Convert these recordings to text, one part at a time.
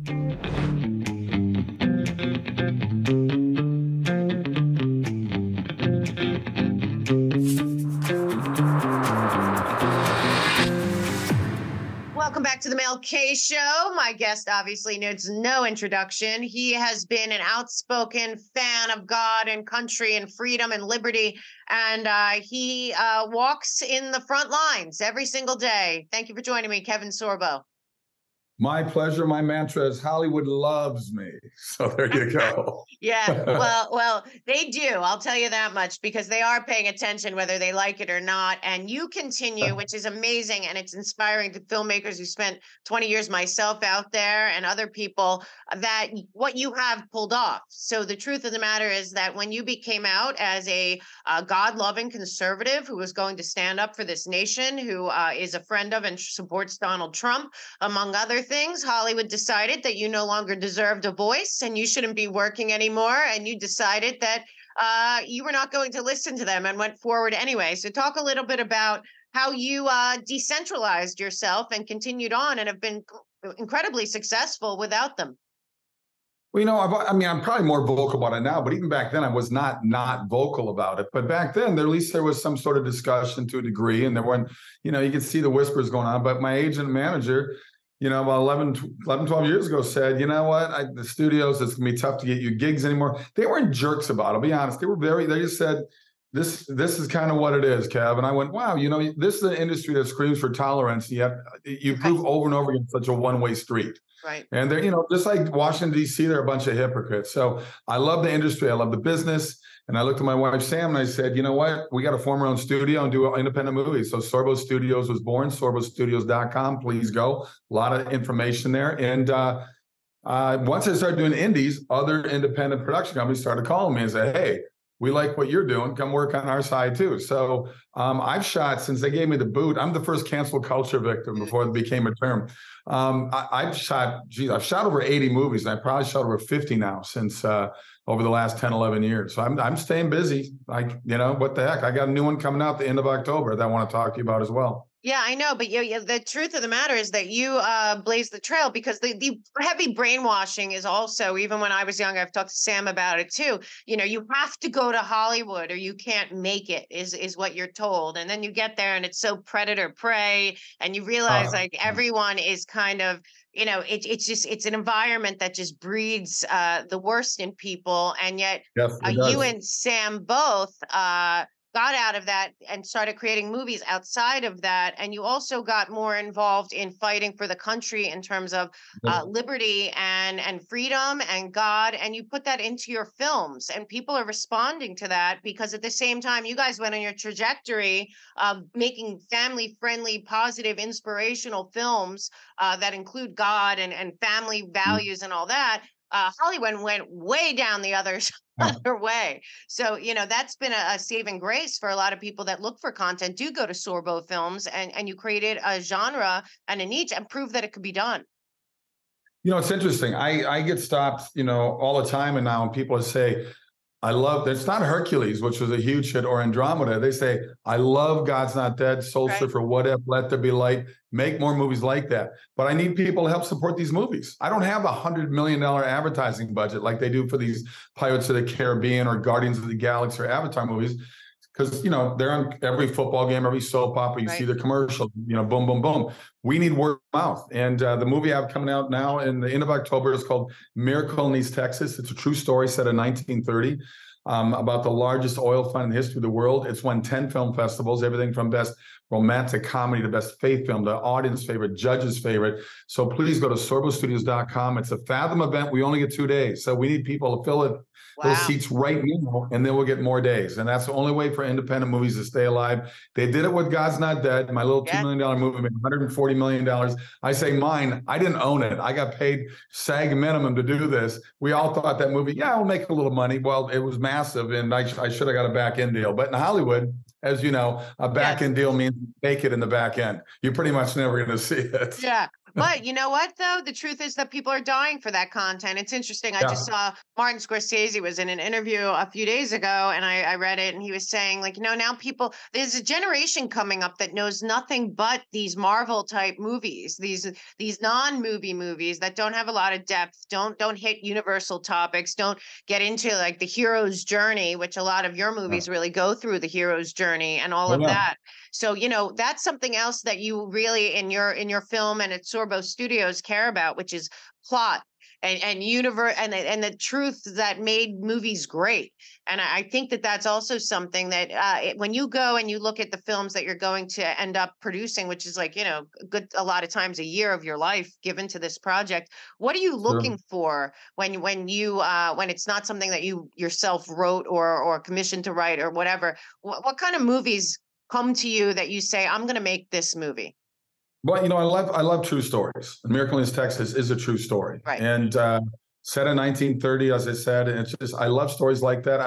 Welcome back to the Mel K Show. My guest obviously needs no introduction. He has been an outspoken fan of God and country and freedom and liberty, and he walks in the front lines every single day. Thank you for joining me, Kevin Sorbo. My pleasure. My mantra is Hollywood loves me. So there you go. Yeah, well, they do. I'll tell you that much, because they are paying attention whether they like it or not. And you continue, which is amazing, and it's inspiring to filmmakers who spent 20 years, myself out there and other people, that what you have pulled off. So the truth of the matter is that when you became out as a God-loving conservative who was going to stand up for this nation, who is a friend of and supports Donald Trump, among other things, Hollywood decided that you no longer deserved a voice and you shouldn't be working anymore. And you decided that you were not going to listen to them and went forward anyway. So talk a little bit about how you decentralized yourself and continued on and have been incredibly successful without them. Well, I'm probably more vocal about it now, but even back then I was not vocal about it. But back then, at least there was some sort of discussion to a degree, and there weren't, you could see the whispers going on. But my agent and manager, about 12 years ago said, you know what, the studios, it's going to be tough to get you gigs anymore. They weren't jerks about it, I'll be honest. They just said, this is kind of what it is, Kev. And I went, wow, this is an industry that screams for tolerance, yet you prove over and over again such a one-way street. Right. And they're, just like Washington, D.C., they're a bunch of hypocrites. So I love the industry. I love the business. And I looked at my wife, Sam, and I said, you know what? We got to form our own studio and do independent movies. So Sorbo Studios was born, sorbostudios.com. Please go. A lot of information there. And once I started doing indies, other independent production companies started calling me and said, hey, we like what you're doing. Come work on our side too. So I've shot, since they gave me the boot, I'm the first cancel culture victim before it became a term. I've shot over 80 movies, and I probably shot over 50 now since over the last 10, 11 years. So I'm staying busy. What the heck? I got a new one coming out the end of October that I want to talk to you about as well. Yeah, I know. But the truth of the matter is that you blazed the trail, because the heavy brainwashing is also, even when I was young, I've talked to Sam about it too. You have to go to Hollywood or you can't make it, is what you're told. And then you get there and it's so predator prey, and you realize like everyone is kind of, it's an environment that just breeds the worst in people. And yet you and Sam both got out of that and started creating movies outside of that. And you also got more involved in fighting for the country in terms of liberty and freedom and God. And you put that into your films, and people are responding to that, because at the same time, you guys went on your trajectory of making family friendly, positive, inspirational films that include God and family values and all that. Hollywood went way down the other way. So, that's been a saving grace for a lot of people that look for content. Do go to Sorbo Films, and you created a genre and a niche and prove that it could be done. It's interesting. I get stopped, all the time. And now when people say, it's not Hercules, which was a huge hit, or Andromeda. They say, I love God's Not Dead, Soul Surfer, What If, Let There Be Light. Make more movies like that. But I need people to help support these movies. I don't have a $100 million advertising budget like they do for these Pirates of the Caribbean or Guardians of the Galaxy or Avatar movies. Because, they're on every football game, every soap opera. You see the commercial, boom, boom, boom. We need word of mouth. And the movie I have coming out now in the end of October is called Miracle in East Texas. It's a true story set in 1930 about the largest oil fund in the history of the world. It's won 10 film festivals, everything from best romantic comedy to best faith film, the audience favorite, judge's favorite. So please go to sorbostudios.com. It's a Fathom event. We only get 2 days. So we need people to fill it. Wow. Those seats right now, and then we'll get more days. And that's the only way for independent movies to stay alive. They did it with God's Not Dead. My little $2 million movie made $140 million. I say mine. I didn't own it. I got paid SAG minimum to do this. We all thought that movie, we'll make a little money. Well, it was massive, and I should have got a back end deal. But in Hollywood, as you know, a back end deal means make it in the back end. You're pretty much never going to see it. Yeah. But you know what, though? The truth is that people are dying for that content. It's interesting. I just Yeah. saw Martin Scorsese was in an interview a few days ago, and I read it, and he was saying, like, now people, there's a generation coming up that knows nothing but these Marvel type movies, these non-movie movies that don't have a lot of depth, don't hit universal topics, don't get into like the hero's journey, which a lot of your Yeah. movies really go through the hero's journey and all Oh, of yeah. that. So, that's something else that you really in your film and at Sorbo Studios care about, which is plot and universe and the truth that made movies great. And I think that that's also something that when you go and you look at the films that you're going to end up producing, which is like, a lot of times a year of your life given to this project. What are you Sure. looking for when it's not something that you yourself wrote or commissioned to write or whatever? What kind of movies come to you that you say, I'm going to make this movie? But I love true stories. Miracle in Texas is a true story, Right. and set in 1930, as I said. And it's just I love stories like that.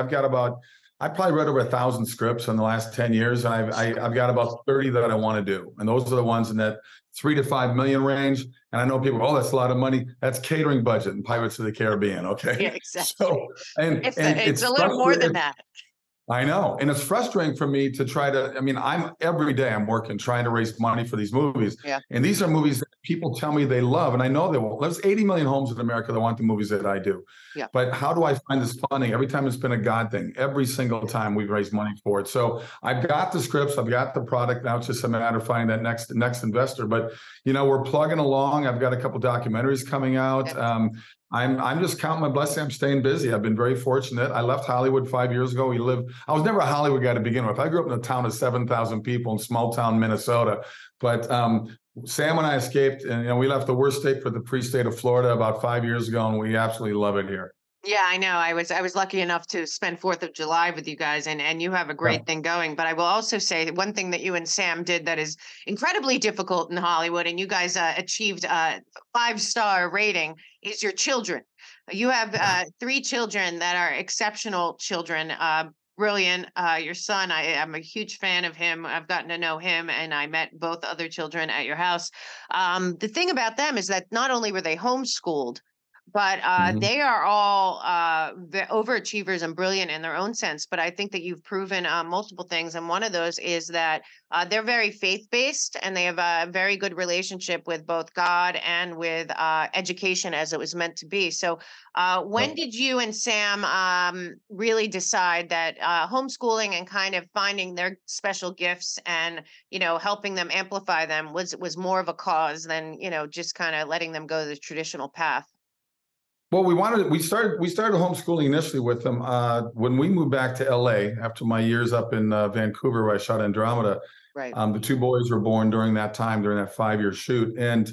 I probably read over 1,000 scripts in the last 10 years, and I've got about 30 that I want to do, and those are the ones in that 3 to 5 million range. And I know people, oh, that's a lot of money. That's catering budget in Pirates of the Caribbean. Okay, Yeah, exactly. so and It's and it's it's a little more than frustrating. that. I know. And it's frustrating for me to try to, I mean, I'm every day I'm working, trying to raise money for these movies. Yeah. And these are movies that people tell me they love. And I know they won't. There's 80 million homes in America that want the movies that I do. Yeah. But how do I find this funding? Every time it's been a God thing, every single time we've raised money for it. So I've got the scripts, I've got the product. Now it's just a matter of finding that next investor. But, we're plugging along. I've got a couple documentaries coming out. Yeah. I'm just counting my blessings. I'm staying busy. I've been very fortunate. I left Hollywood 5 years ago. I was never a Hollywood guy to begin with. I grew up in a town of 7,000 people in small town Minnesota. But Sam and I escaped, and we left the worst state for the free state of Florida about 5 years ago, and we absolutely love it here. Yeah, I know. I was lucky enough to spend 4th of July with you guys, and you have a Yeah. great thing going. But I will also say one thing that you and Sam did that is incredibly difficult in Hollywood, and you guys achieved a 5-star rating, is your children. You have 3 children that are exceptional children. Brilliant. Your son, I'm a huge fan of him. I've gotten to know him, and I met both other children at your house. The thing about them is that not only were they homeschooled, but Mhm. they are all overachievers and brilliant in their own sense. But I think that you've proven multiple things. And one of those is that they're very faith based and they have a very good relationship with both God and with education as it was meant to be. So, when Yep. did you and Sam really decide that homeschooling and kind of finding their special gifts and helping them amplify them was more of a cause than just kind of letting them go the traditional path? Well, we started homeschooling initially with them when we moved back to LA after my years up in Vancouver, where I shot Andromeda. Right. The 2 boys were born during that time, during that 5 year shoot. And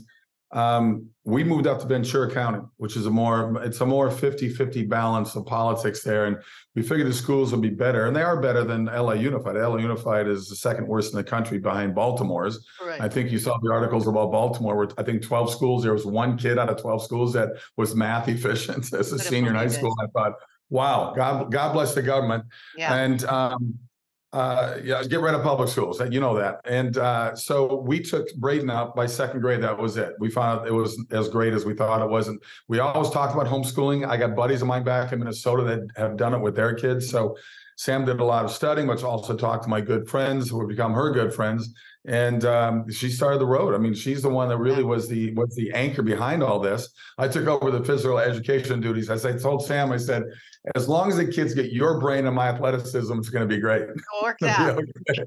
we moved up to Ventura County, which is it's a more 50-50 balance of politics there. And we figured the schools would be better, and they are better than LA Unified. LA Unified is the second worst in the country behind Baltimore's. Right. I think you saw the articles about Baltimore, where I think 12 schools, there was one kid out of 12 schools that was math efficient as a Couldn't senior in high believe school. it. I thought, wow, God bless the government. Yeah. And yeah, get rid of public schools. You know that. And so we took Braden out by second grade. That was it. We found out it was as great as we thought it was. And we always talked about homeschooling. I got buddies of mine back in Minnesota that have done it with their kids. So Sam did a lot of studying, which also talked to my good friends who have become her good friends. And she started the road. I mean, she's the one that really was the anchor behind all this. I took over the physical education duties. As I told Sam, I said, as long as the kids get your brain and my athleticism, it's going to be great. It worked out.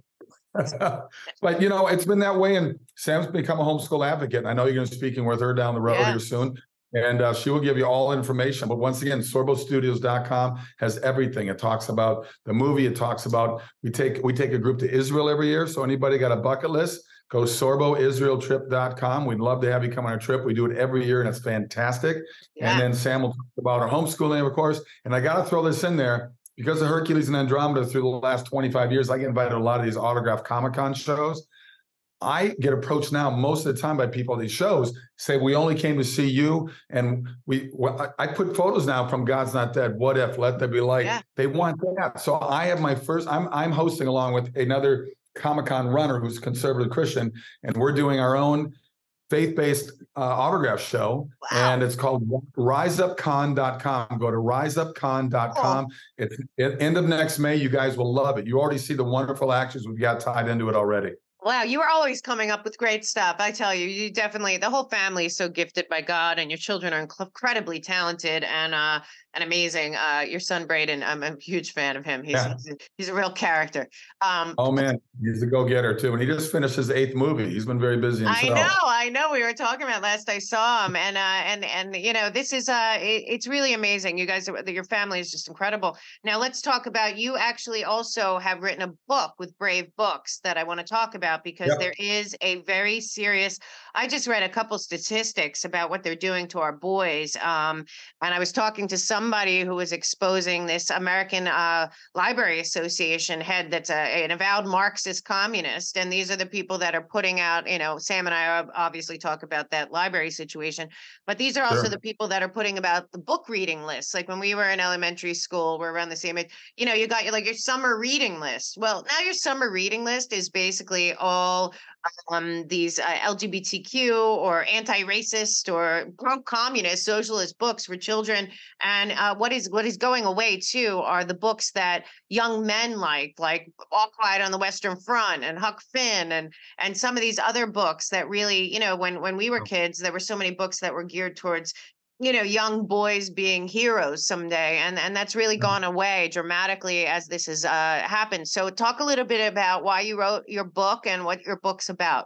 But it's been that way, and Sam's become a homeschool advocate. I know you're going to be speaking with her down the road here Yes. soon, and she will give you all information. But once again, sorbostudios.com has everything. It talks about the movie. It talks about we take a group to Israel every year. So anybody got a bucket list, go sorboisraeltrip.com. We'd love to have you come on a trip. We do it every year, and it's fantastic. Yeah. And then Sam will talk about our homeschooling, of course. And I got to throw this in there. Because of Hercules and Andromeda through the last 25 years, I get invited to a lot of these autographed Comic-Con shows. I get approached now most of the time by people at these shows say, we only came to see you. And I put photos now from God's Not Dead, What If, Let There Be Light. Yeah. They want that. So I have my first, I'm hosting along with another Comic-Con runner who's a conservative Christian, and we're doing our own faith-based autograph show, Wow. and it's called riseupcon.com. Go to Cool. riseupcon.com. It's at end of next May. You guys will love it. You already see the wonderful actors we've got tied into it already. Wow, you are always coming up with great stuff. I tell you, you definitely the whole family is so gifted by God, and your children are incredibly talented and amazing. Your son Braden, I'm a huge fan of him. Yeah. He's a real character. Oh man, he's a go-getter too, and he just finished his 8th movie. He's been very busy himself. I know. We were talking about last I saw him, and you know, this is it's really amazing. You guys, your family is just incredible. Now let's talk about you. Actually, also have written a book with Brave Books that I want to talk about because Yep. there is a very serious. I just read a couple statistics about what they're doing to our boys, and I was talking to somebody who was exposing this American Library Association head that's an avowed Marxist communist, and these are the people that are putting out. You know, Sam and I obviously talk about that library situation, but these are also Sure. the people that are putting about the book reading list. Like when we were in elementary school, we're around the same age. You know, you got your like your summer reading list. Well, now your summer reading list is basically all these LGBTQ or anti-racist or pro-communist socialist books for children. And what is going away too are the books that young men like All Quiet on the Western Front and Huck Finn and some of these other books that really, you know, when we were kids, there were so many books that were geared towards, you know, young boys being heroes someday, and that's really gone away dramatically as this has happened. So talk a little bit about why you wrote your book and what your book's about.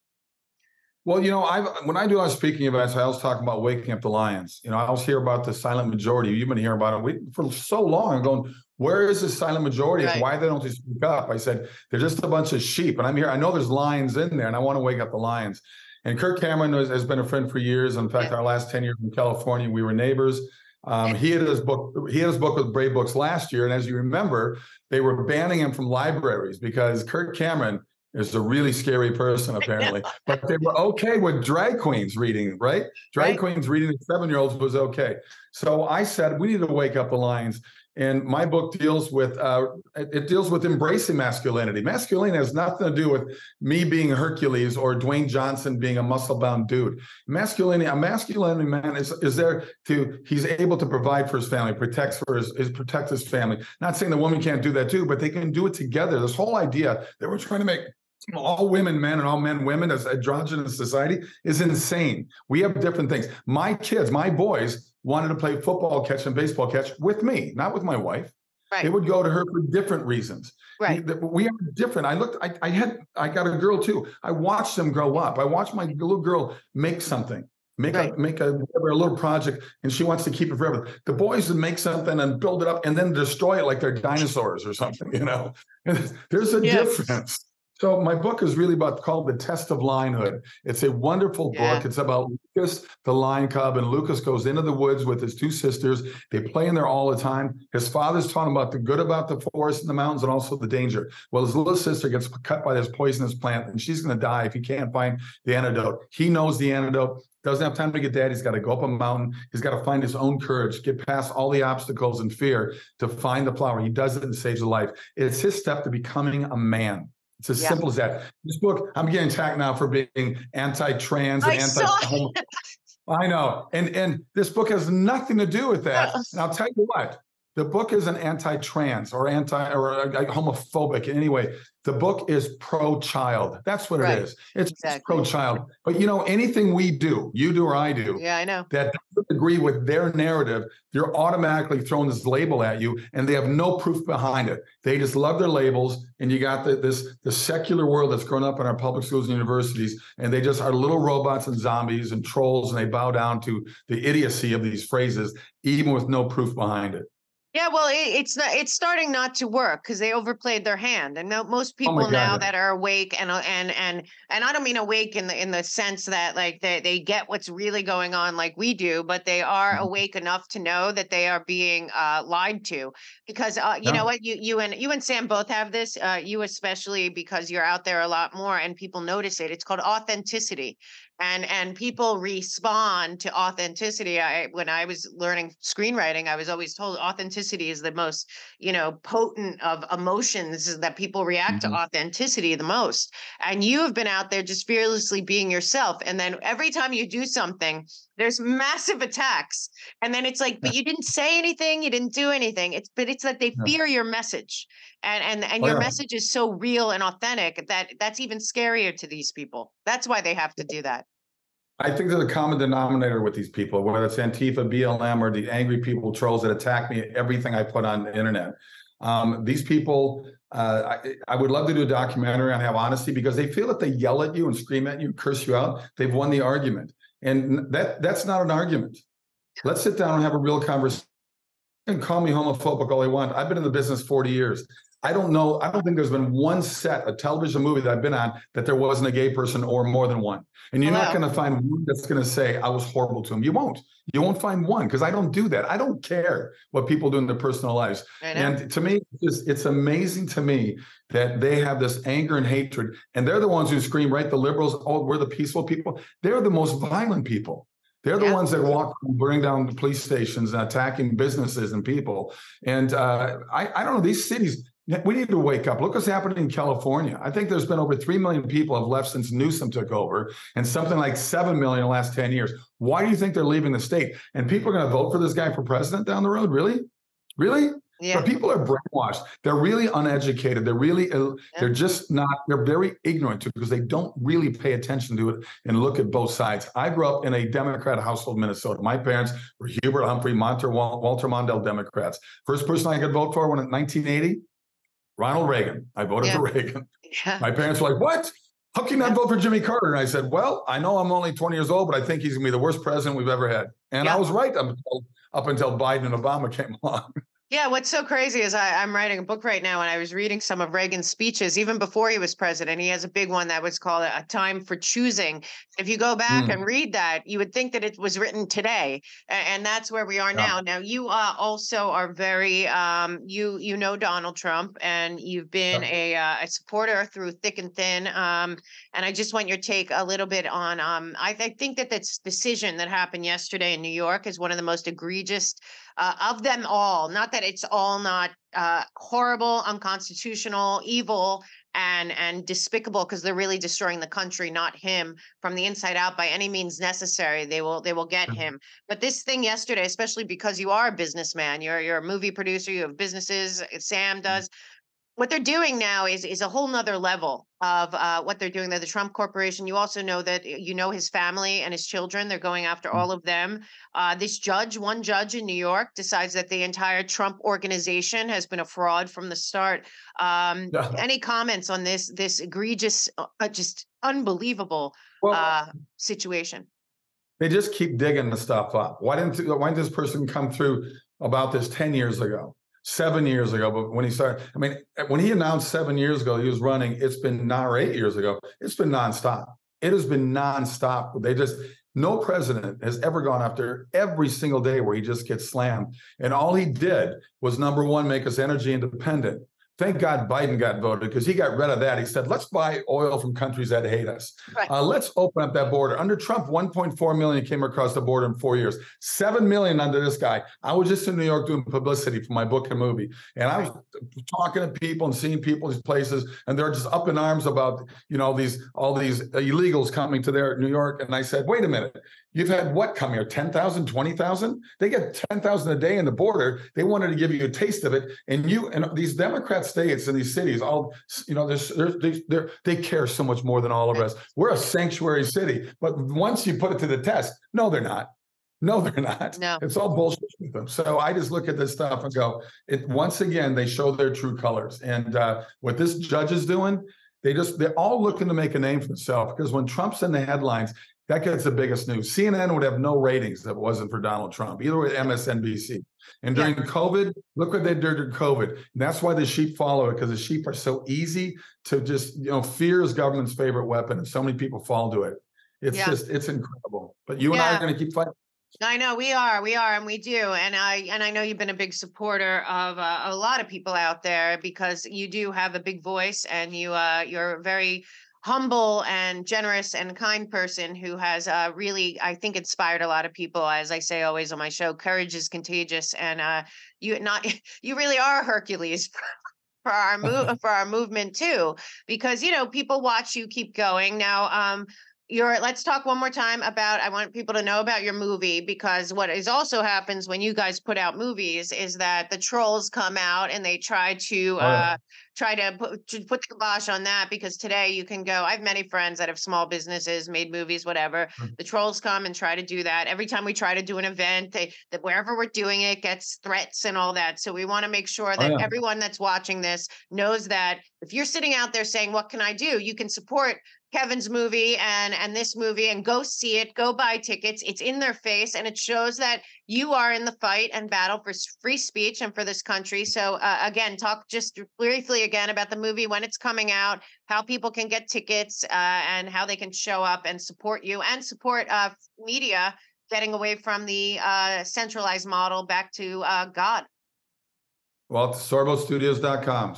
Well, you know, when I do our speaking events, I always talk about waking up the lions. You know, I always hear about the silent majority. You've been hearing about it for so long. I'm going, where is the silent majority and Right. why they don't just speak up? I said, they're just a bunch of sheep. And I'm here. I know there's lions in there, and I want to wake up the lions. And Kirk Cameron has been a friend for years. In fact, Yeah. our last 10 years in California, we were neighbors. He had his book. He had his book with Brave Books last year, and as you remember, they were banning him from libraries because Kirk Cameron is a really scary person, apparently. But they were okay with drag queens reading, right? Drag Right. queens reading to 7-year-olds was okay. So I said, we need to wake up the lions. And my book deals with it deals with embracing masculinity. Masculinity has nothing to do with me being Hercules or Dwayne Johnson being a muscle-bound dude. Masculinity, a masculine man is there he's able to provide for his family, protect his family. Not saying the woman can't do that too, but they can do it together. This whole idea that we're trying to make all women men and all men women as androgynous society is insane. We have different things. My kids, my boys wanted to play football catch and baseball catch with me, not with my wife. They Right. would go to her for different reasons. Right. We are different. I got a girl too. I watched them grow up. I watched my little girl make something. Right. Make a little project, and she wants to keep it forever. The boys would make something and build it up and then destroy it like they're dinosaurs or something, you know. There's a Yeah. difference. So my book is really called The Test of Lionhood. It's a wonderful Yeah. book. It's about Lucas, the lion cub, and Lucas goes into the woods with his 2 sisters. They play in there all the time. His father's taught him about the good about the forest and the mountains and also the danger. Well, his little sister gets cut by this poisonous plant, and she's going to die if he can't find the antidote. He knows the antidote. Doesn't have time to get dad. He's got to go up a mountain. He's got to find his own courage, get past all the obstacles and fear to find the flower. He does it and saves a life. It's his step to becoming a man. It's as Yeah. simple as that. This book, I'm getting attacked now for being anti-trans and I saw anti-homo. I know. And this book has nothing to do with that. Uh, And I'll tell you what, the book isn't anti-trans or homophobic in any way. The book is pro-child. That's what Right. it is. It's Exactly. pro-child. But you know, anything we do, you do or I do, Yeah, I know. that doesn't agree with their narrative, they're automatically throwing this label at you, and they have no proof behind it. They just love their labels, and you got the secular world that's grown up in our public schools and universities, and they just are little robots and zombies and trolls, and they bow down to the idiocy of these phrases, even with no proof behind it. Yeah, well, it's starting not to work because they overplayed their hand, and most Oh my people now God. that are awake and I don't mean awake in the sense that like they get what's really going on like we do, but they are Mhm. awake enough to know that they are being lied to because you know Yeah. what you and Sam both have this, you especially because you're out there a lot more and people notice it. It's called authenticity. and people respond to authenticity. When I was learning screenwriting, I was always told authenticity is the most, potent of emotions, that people react to Mhm. authenticity the most. And you have been out there just fearlessly being yourself. And then every time you do something, there's massive attacks. And then it's like, but you didn't say anything, you didn't do anything. It's that they Yeah. fear your message. And Oh, your yeah. message is so real and authentic that that's even scarier to these people. That's why they have to do that. I think there's a common denominator with these people, whether it's Antifa, BLM, or the angry people, trolls that attack me, everything I put on the internet. These people, I would love to do a documentary on have honesty, because they feel that they yell at you and scream at you, curse you out, they've won the argument. And that's not an argument. Let's sit down and have a real conversation. And call me homophobic all they want. I've been in the business 40 years. I don't know. I don't think there's been one set, a television movie that I've been on, that there wasn't a gay person, or more than one. And you're not going to find one that's going to say I was horrible to him. You won't. You won't find one, because I don't do that. I don't care what people do in their personal lives. And to me, it's amazing to me that they have this anger and hatred, and they're the ones who scream, right? The liberals, oh, we're the peaceful people. They're the most violent people. They're the ones that walk, burning down the police stations and attacking businesses and people. And I don't know, these cities, we need to wake up. Look what's happening in California. I think there's been over 3 million people have left since Newsom took over, and something like 7 million in the last 10 years. Why do you think they're leaving the state? And people are going to vote for this guy for president down the road? Really? Really? Yeah. But people are brainwashed. They're really uneducated. They're really, they're just not, they're very ignorant, because they don't really pay attention to it and look at both sides. I grew up in a Democrat household in Minnesota. My parents were Hubert Humphrey, Walter Mondale Democrats. First person I could vote for when in 1980, Ronald Reagan. I voted for Reagan. My parents were like, what? How can you not vote for Jimmy Carter? And I said, well, I know I'm only 20 years old, but I think he's gonna be the worst president we've ever had. And I was right up until Biden and Obama came along. Yeah, what's so crazy is I'm writing a book right now, and I was reading some of Reagan's speeches even before he was president. He has a big one that was called A Time for Choosing. If you go back and read that, you would think that it was written today, and that's where we are now. Now, you also are very you know Donald Trump, and you've been a supporter through thick and thin. And I just want your take a little bit on I think that this decision that happened yesterday in New York is one of the most egregious of them all. Not that it's all not horrible, unconstitutional, evil, and despicable, because they're really destroying the country, not him, from the inside out by any means necessary. They will get him. But this thing yesterday, especially because you are a businessman, you're a movie producer, you have businesses. Sam does. What they're doing now is a whole nother level of what they're doing. They're the Trump Corporation. You also know that his family and his children. They're going after all of them. This one judge in New York, decides that the entire Trump organization has been a fraud from the start. Any comments on this egregious, just unbelievable situation? They just keep digging the stuff up. Why didn't this person come through about this 10 years ago? 7 years ago, but when he started, I mean, when he announced 7 years ago he was running, it's been or 8 years ago, it's been nonstop. It has been nonstop. No president has ever gone after every single day where he just gets slammed. And all he did was, number one, make us energy independent. Thank God Biden got voted, because he got rid of that. He said, let's buy oil from countries that hate us. Right. Let's open up that border. Under Trump, 1.4 million came across the border in 4 years. 7 million under this guy. I was just in New York doing publicity for my book and movie. And I was talking to people and seeing people in these places, and they're just up in arms about, all these illegals coming to their New York. And I said, wait a minute. You've had what come here? 10,000, 20,000? They get 10,000 a day in the border. They wanted to give you a taste of it. And these Democrat states and these cities, they care so much more than all of us. We're a sanctuary city. But once you put it to the test, no, they're not. No, they're not. No. It's all bullshit with them. So I just look at this stuff and go, once again, they show their true colors. And what this judge is doing, they're all looking to make a name for themselves, because when Trump's in the headlines, that gets the biggest news. CNN would have no ratings if it wasn't for Donald Trump, either with MSNBC. And during COVID, look what they did during COVID. And that's why the sheep follow it, because the sheep are so easy to just, fear is government's favorite weapon. And so many people fall to it. It's incredible. But you and I are going to keep fighting. I know we are, and we do. And I know you've been a big supporter of a lot of people out there, because you do have a big voice, and you're very humble and generous and kind person who has really, I think, inspired a lot of people. As I say always on my show, courage is contagious, and you not you really are Hercules for our for our movement too, because people watch you keep going. Now, let's talk one more time about, I want people to know about your movie, because what is also happens when you guys put out movies is that the trolls come out and they try to put the kibosh on that, because today you can go, I have many friends that have small businesses, made movies, whatever. The trolls come and try to do that. Every time we try to do an event, that wherever we're doing it gets threats and all that. So we want to make sure that everyone that's watching this knows that if you're sitting out there saying, what can I do? You can support Kevin's movie and this movie and go see it, go buy tickets. It's in their face, and it shows that you are in the fight and battle for free speech and for this country. So again, talk just briefly again about the movie, when it's coming out, how people can get tickets, and how they can show up and support you and support media getting away from the centralized model back to God. Well, it's sorbostudios.com,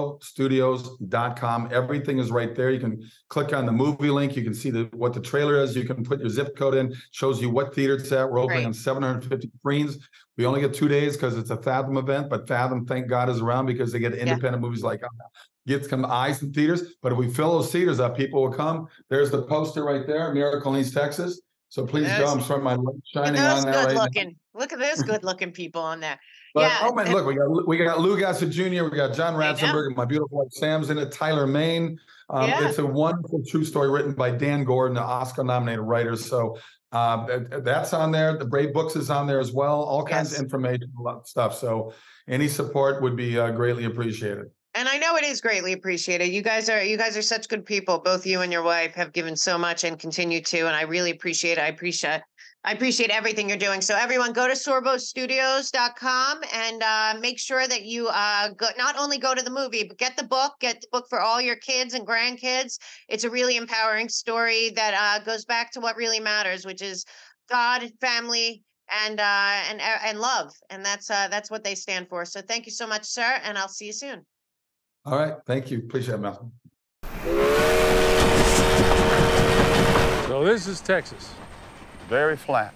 sorbostudios.com. Everything is right there. You can click on the movie link. You can see what the trailer is. You can put your zip code in, shows you what theater it's at. We're opening on 750 screens. We only get 2 days because it's a Fathom event, but Fathom, thank God, is around because they get independent movies like get some eyes in theaters. But if we fill those theaters up, people will come. There's the poster right there, Miracle in East Texas. So please go. I'm sorry, my light shining on there right now. Look at those good-looking people on there. But, oh man, look, we got Lou Gossett Jr., we got John Ratzenberger, my beautiful wife Sam's in it, Tyler Main. It's a wonderful true story written by Dan Gordon, the Oscar-nominated writer. So that's on there. The Brave Books is on there as well. All kinds of information, a lot of stuff. So any support would be greatly appreciated. And I know it is greatly appreciated. You guys are such good people. Both you and your wife have given so much and continue to, and I really appreciate it. I appreciate everything you're doing. So everyone, go to sorbostudios.com and make sure that you not only go to the movie, but get the book for all your kids and grandkids. It's a really empowering story that goes back to what really matters, which is God, family, and love. And that's what they stand for. So thank you so much, sir. And I'll see you soon. All right. Thank you. Appreciate it, Malcolm. So this is Texas. Very flat.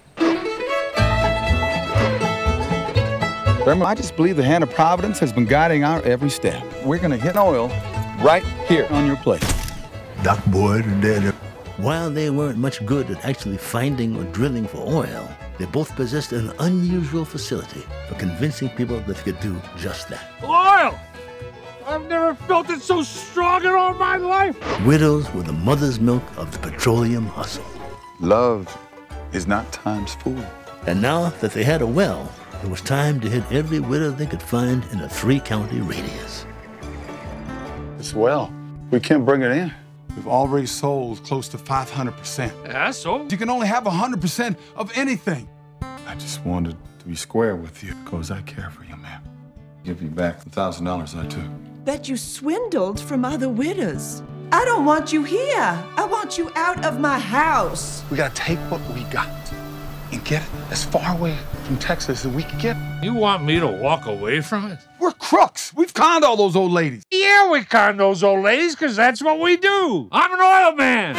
I just believe the hand of Providence has been guiding our every step. We're going to hit oil right here on your plate. Duck boy today. While they weren't much good at actually finding or drilling for oil, they both possessed an unusual facility for convincing people that they could do just that. Oil! I've never felt it so strong in all my life. Widows were the mother's milk of the petroleum hustle. Love is not time's fool. And now that they had a well, it was time to hit every widow they could find in a 3-county radius. This well, we can't bring it in. We've already sold close to 500%. Yeah, so? You can only have 100% of anything. I just wanted to be square with you because I care for you, man. Give you back the $1,000 I took. That you swindled from other widows. I don't want you here. I want you out of my house. We gotta take what we got and get it as far away from Texas as we can get. You want me to walk away from it? We're crooks. We've conned all those old ladies. Yeah, we con those old ladies because that's what we do. I'm an oil man.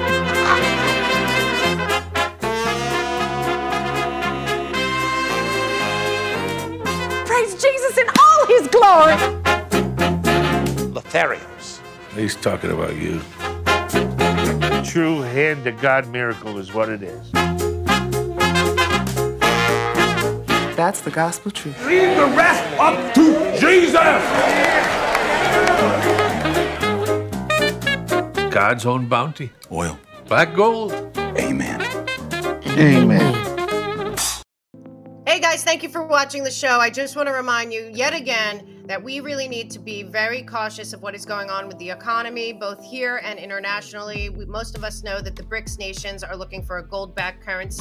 Praise Jesus in all his glory. Lotharios. He's talking about you. True hand-to-God miracle is what it is. That's the gospel truth. Leave the rest up to Jesus! God's own bounty. Oil. Black gold. Amen. Amen. Hey guys, thank you for watching the show. I just want to remind you yet again that we really need to be very cautious of what is going on with the economy, both here and internationally. Most of us know that the BRICS nations are looking for a gold-backed currency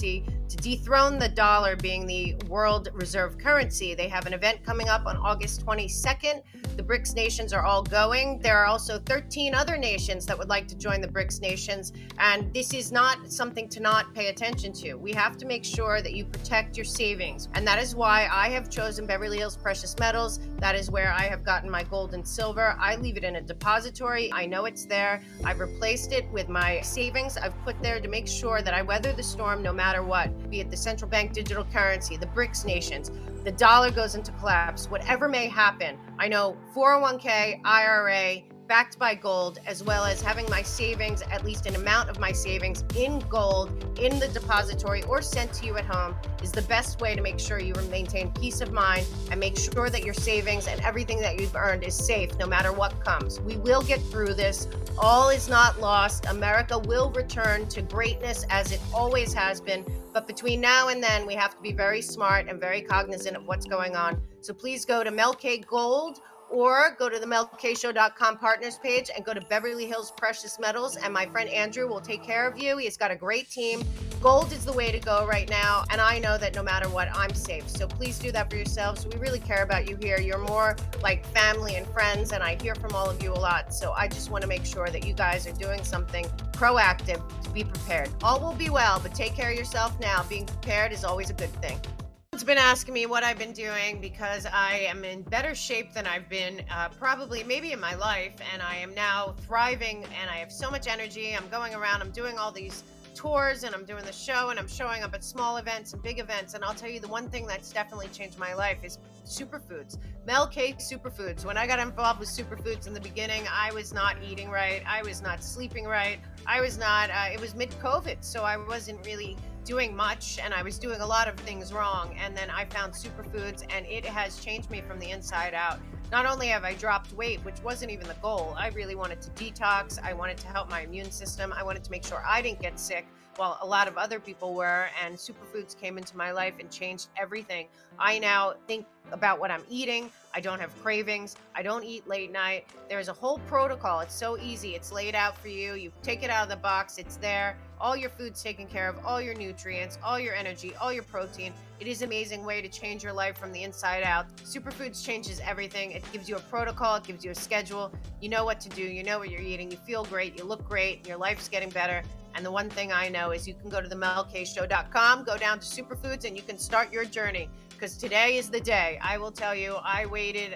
to dethrone the dollar being the world reserve currency. They have an event coming up on August 22nd. The BRICS nations are all going. There are also 13 other nations that would like to join the BRICS nations, and this is not something to not pay attention to. We have to make sure that you protect your savings, and that is why I have chosen Beverly Hills Precious Metals. That is where I have gotten my gold and silver. I leave it in a depository. I know it's there. I've replaced it with my savings I've put there to make sure that I weather the storm no matter what, be it the central bank digital currency, the BRICS nations, the dollar goes into collapse, whatever may happen. I know 401k, IRA, backed by gold, as well as having my savings, at least an amount of my savings in gold in the depository or sent to you at home, is the best way to make sure you maintain peace of mind and make sure that your savings and everything that you've earned is safe no matter what comes. We will get through this. All is not lost. America will return to greatness as it always has been. But between now and then, we have to be very smart and very cognizant of what's going on. So please go to Mel K Gold, or go to the melkshow.com partners page and go to Beverly Hills Precious Metals, and my friend Andrew will take care of you. He's got a great team. Gold is the way to go right now, and I know that no matter what, I'm safe. So please do that for yourselves. We really care about you here. You're more like family and friends, and I hear from all of you a lot. So I just want to make sure that you guys are doing something proactive to be prepared. All will be well, but take care of yourself now. Being prepared is always a good thing. It's been asking me what I've been doing because I am in better shape than I've been probably maybe in my life, and I am now thriving and I have so much energy. I'm going around, I'm doing all these tours, and I'm doing the show, and I'm showing up at small events and big events. And I'll tell you, the one thing that's definitely changed my life is superfoods. Mel K Superfoods. When I got involved with superfoods in the beginning, I was not eating right. I was not sleeping right. I was not, it was mid-COVID, so I wasn't really doing much, and I was doing a lot of things wrong. And then I found superfoods, and it has changed me from the inside out. Not only have I dropped weight, which wasn't even the goal, I really wanted to detox. I wanted to help my immune system. I wanted to make sure I didn't get sick while a lot of other people were, and superfoods came into my life and changed everything. I now think about what I'm eating. I don't have cravings. I don't eat late night. There's a whole protocol. It's so easy. It's laid out for you. You take it out of the box. It's there. All your food's taken care of, all your nutrients, all your energy, all your protein. It is an amazing way to change your life from the inside out. Superfoods changes everything. It gives you a protocol. It gives you a schedule. You know what to do. You know what you're eating. You feel great. You look great. And your life's getting better. And the one thing I know is you can go to themelkshow.com, go down to superfoods, and you can start your journey. Because today is the day. I will tell you, I waited,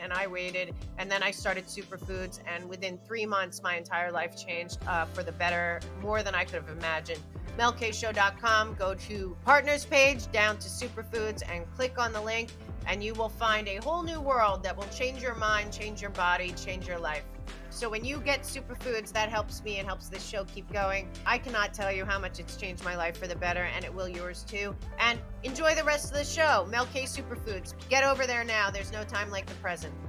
and then I started superfoods, and within 3 months, my entire life changed for the better, more than I could have imagined. melkshow.com, go to partners page, down to superfoods, and click on the link, and you will find a whole new world that will change your mind, change your body, change your life. So when you get superfoods, that helps me and helps this show keep going. I cannot tell you how much it's changed my life for the better, and it will yours too. And enjoy the rest of the show. Mel K Superfoods. Get over there now. There's no time like the present.